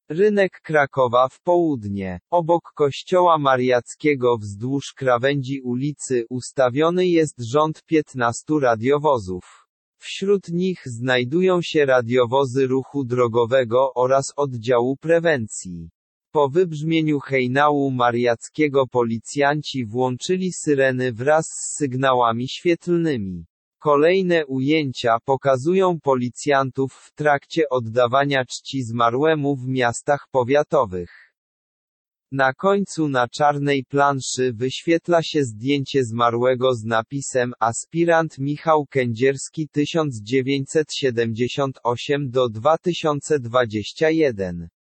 Rynek Krakowa w południe. Obok kościoła mariackiego wzdłuż krawędzi ulicy ustawiony jest rząd 15 radiowozów. Wśród nich znajdują się radiowozy ruchu drogowego oraz oddziału prewencji. Po wybrzmieniu hejnału mariackiego policjanci włączyli syreny wraz z sygnałami świetlnymi. Kolejne ujęcia pokazują policjantów w trakcie oddawania czci zmarłemu w miastach powiatowych. Na końcu na czarnej planszy wyświetla się zdjęcie zmarłego z napisem Aspirant Michał Kędzierski 1978–2021.